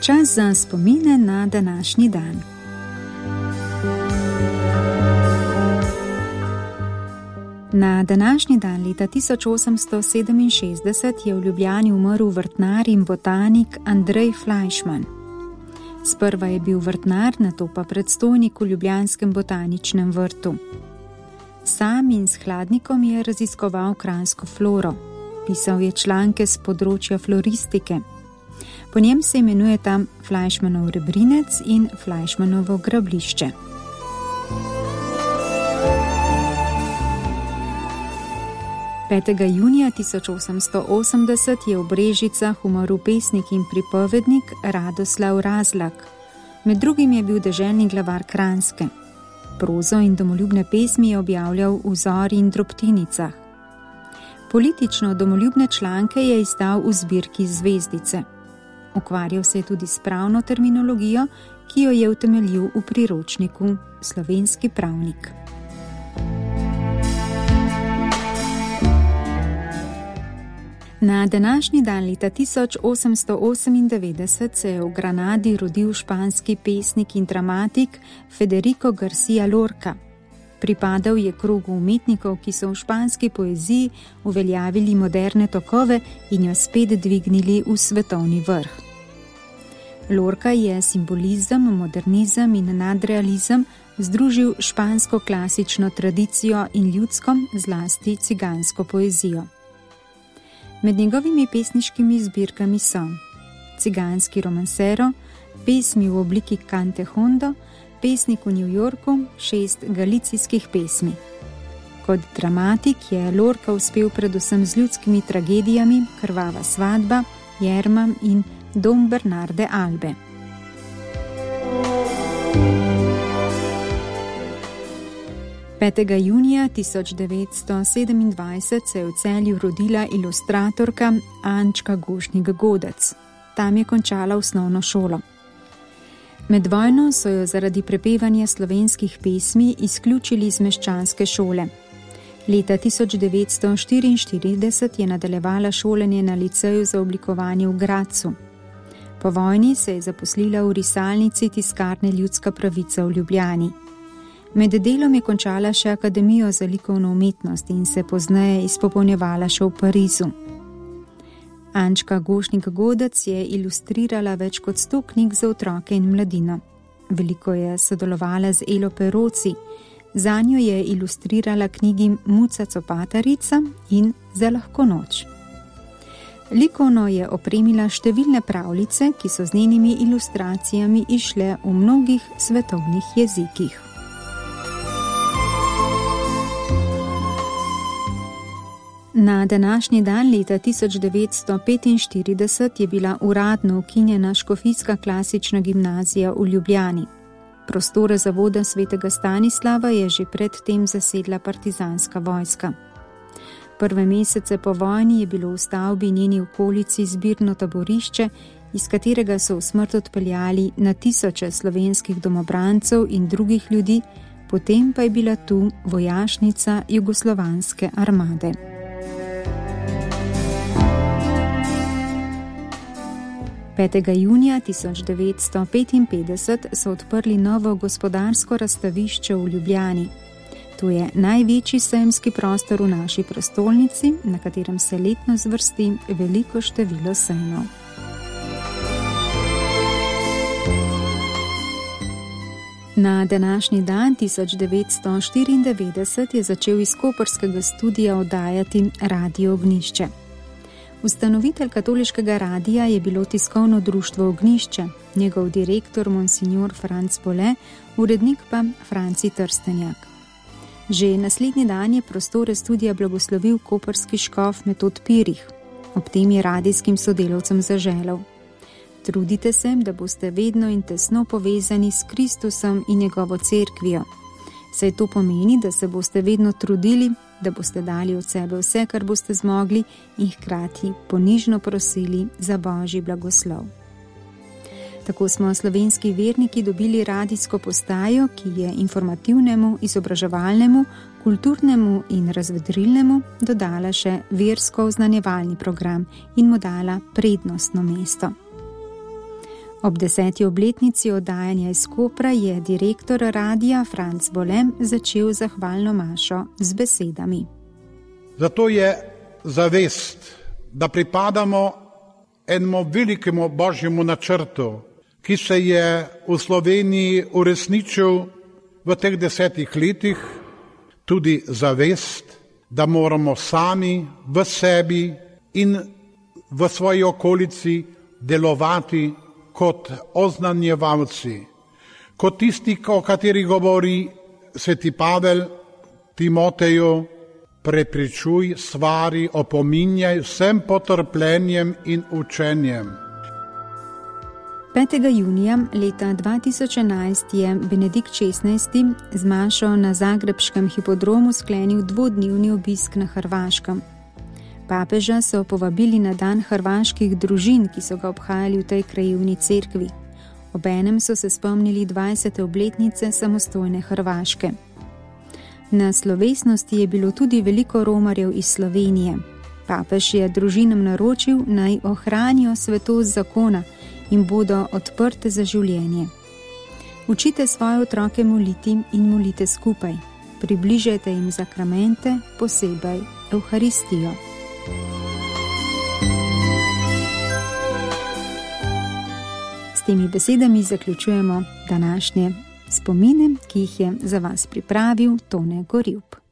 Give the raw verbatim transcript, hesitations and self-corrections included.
Čas za spomine na današnji dan. Na današnji dan leta tisoč osemsto sedeminšestdeset je v Ljubljani umrl vrtnar in botanik Andrej Fleischmann. Sprva je bil vrtnar, nato pa predstojnik v ljubljanskem botaničnem vrtu. Sam in s Hladnikom je raziskoval kranjsko floro. Pisal je članke z področja floristike. Po njem se imenuje tam Fleischmannov Rebrinec in Fleischmannovo grablišče. petega junija tisoč osemsto osemdeset je v Brežicah umrl pesnik in pripovednik Radoslav Razlak. Med drugim je bil deželni glavar Kranjske. Prozo in domoljubne pesmi je objavljal v Zori in Drobtinicah. Politično domoljubne članke je izdal v zbirki Zvezdice. Ukvarjal se je tudi s pravno terminologijo, ki jo je utemeljil v priročniku Slovenski pravnik. Na današnji dan leta tisoč osemsto osemindevetdeset se je v Granadi rodil španski pesnik in dramatik Federico García Lorca. Pripadal je krogu umetnikov, ki so v španski poeziji uveljavili moderne tokove in jo spet dvignili v svetovni vrh. Lorca je simbolizem, modernizem in nadrealizem združil špansko klasično tradicijo in ljudsko, zlasti cigansko poezijo. Med njegovimi pesniškimi zbirkami so Ciganski romansero, pesmi v obliki Cante Hondo, pesnik v New Yorku, šest galicijskih pesmi. Kot dramatik je Lorca uspel predvsem z ljudskimi tragedijami Krvava svadba, Jerma in Dom Bernarde Albe. petega junija tisoč devetsto sedemindvajset se je v Celju rodila ilustratorka Ančka Gošnik-Godec. Tam je končala osnovno šolo. Med vojno so jo zaradi prepevanja slovenskih pesmi izključili iz meščanske šole. Leta tisoč devetsto štiriinštirideset je nadaljevala šolanje na liceju za oblikovanje v Gradcu. Po vojni se je zaposlila v risalnici Tiskarne Ljudska pravica v Ljubljani. Med delom je končala še Akademijo za likovno umetnost in se pozneje izpopolnjevala še v Parizu. Ančka Gošnik-Godec je ilustrirala več kot sto knjig za otroke in mladino. Veliko je sodelovala z Elo Peroci, zanjo je ilustrirala knjigi Muca Copatarica in Za lahko noč. Likovno je opremila številne pravljice, ki so z njenimi ilustracijami išle v mnogih svetovnih jezikih. Na današnji dan leta tisoč devetsto petinštirideset je bila uradno ukinjena Škofijska klasična gimnazija v Ljubljani. Prostore zavoda svetega Stanislava je že pred tem zasedla partizanska vojska. Prve mesece po vojni je bilo v stavbi njeni okolici zbirno taborišče, iz katerega so v smrt odpeljali na tisoče slovenskih domobrancev in drugih ljudi, potem pa je bila tu vojašnica jugoslovanske armade. petega junija tisoč devetsto petinpetdeset so odprli novo gospodarsko razstavišče v Ljubljani. To je največji sejemski prostor v naši prestolnici, na katerem se letno zvrsti veliko število sejmov. Na današnji dan tisoč devetsto štiriindevetdeset je začel iz koprskega studia oddajati Radio Ognjišče. Ustanovitelj katoliškega radija je bilo tiskovno društvo Ognjišče, njegov direktor monsignor Franc Bole, urednik pa Franci Trstenjak. Že naslednji dan je prostore studija blagoslovil koprski škof Metod Pirih. Ob tem je radijskim sodelavcem zaželel: trudite se, da boste vedno in tesno povezani s Kristusom in njegovo cerkvijo. Saj to pomeni, da se boste vedno trudili, da boste dali od sebe vse, kar boste zmogli, in hkrati ponižno prosili za Božji blagoslov. Tako smo slovenski verniki dobili radijsko postajo, ki je informativnemu, izobraževalnemu, kulturnemu in razvedrilnemu dodala še versko oznanjevalni program in mu dala prednostno mesto. Ob deseti obletnici oddajanja iz Kopra je direktor radia Franc Bolem začel zahvalno mašo z besedami. Zato je zavest, da pripadamo enemu velikemu božjemu načrtu, ki se je v Sloveniji uresničil v teh desetih letih, tudi zavest, da moramo sami v sebi in v svoji okolici delovati kot oznanjevalci, kot tisti, o kateri govori sveti Pavel Timoteju, prepričuj, svari, opominjaj vsem potrpljenjem in učenjem. petega junija leta dva tisoč enajst je Benedikt šestnajsti z mašo na zagrebškem hipodromu sklenil dvodnevni obisk na Hrvaškem. Papeža so povabili na dan hrvaških družin, ki so ga obhajali v tej krajevni cerkvi. Obenem so se spomnili dvajsete obletnice samostojne Hrvaške. Na slovesnosti je bilo tudi veliko romarjev iz Slovenije. Papež je družinam naročil, naj ohranijo svetost zakona in bodo odprte za življenje. Učite svoje otroke moliti in molite skupaj. Približajte jim zakramente, posebej Evharistijo. S temi besedami zaključujemo današnje spomine, ki jih je za vas pripravil Tone Gorjup.